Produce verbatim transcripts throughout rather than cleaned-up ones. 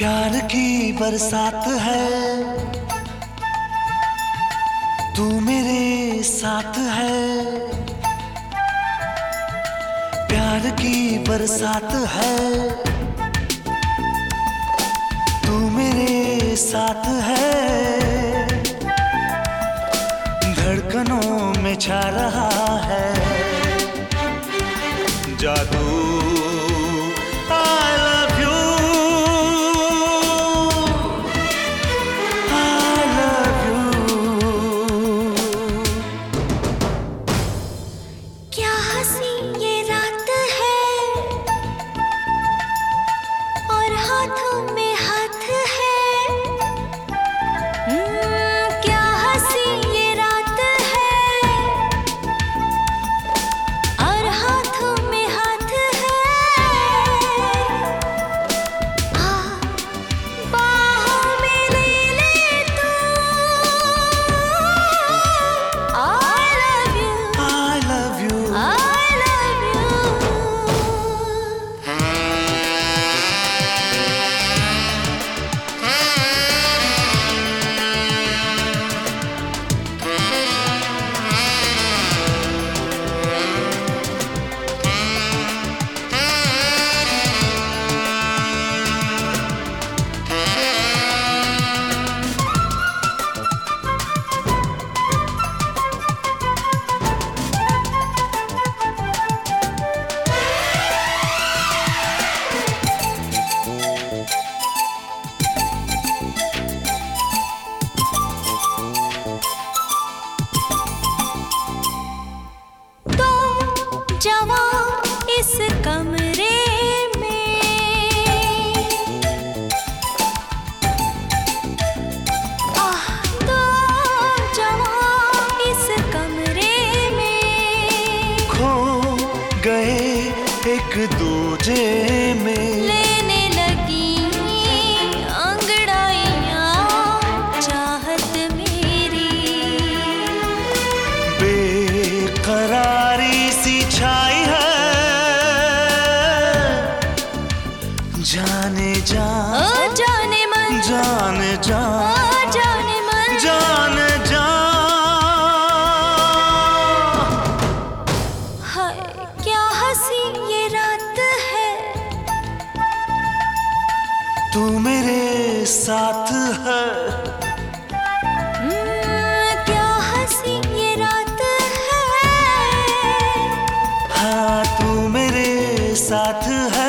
प्यार की बरसात है, तू मेरे साथ है। प्यार की बरसात है, तू मेरे साथ है। धड़कनों में छा रहा है जादू। जवां इस कमरे में, आह तो जवां इस कमरे में खो गए एक दूजे में। लेने लगी अंगड़ाइयां चाहत मेरी, बेकरारी सी छाई है। जाने जा ओ जाने मन, जाने जा ओ जाने मन, जाने जा। हाय क्या हंसी ये रात है, तू मेरे साथ है। क्या हंसी ये रात है, हाँ तू मेरे साथ है।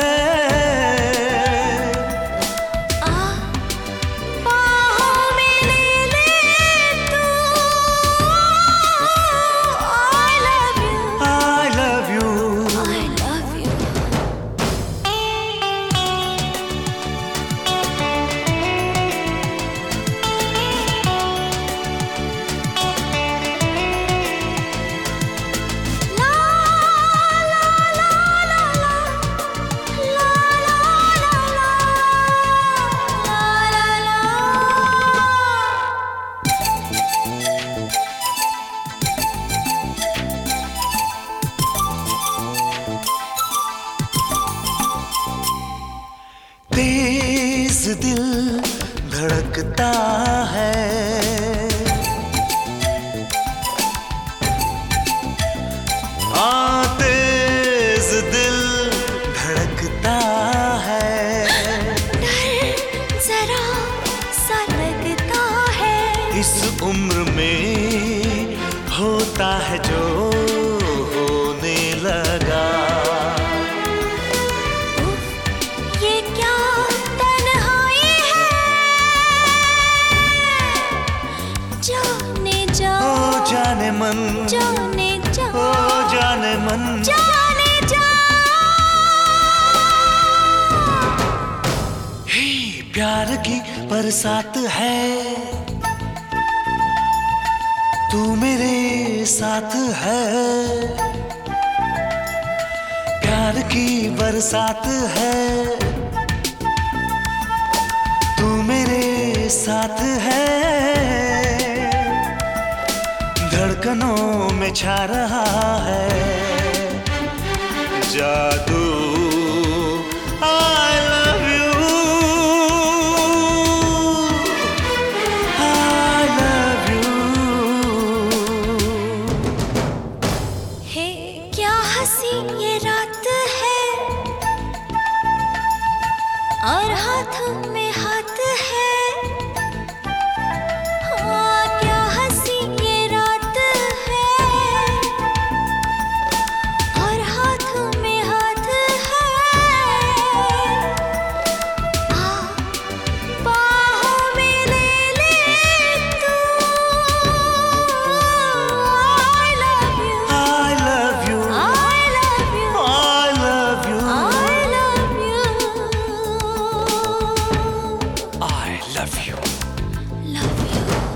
तेज दिल धड़कता है, हाँ तेज दिल धड़कता है। डर जरा सा लगता है, इस उम्र में होता है जो होने लगा। जाने मन, जाने जा, ओ जाने मन, जाने जा। हे प्यार की बरसात है, तू मेरे साथ है। प्यार की बरसात है, तू मेरे साथ है। धड़कनों में छा रहा है जादू। I love you। love you.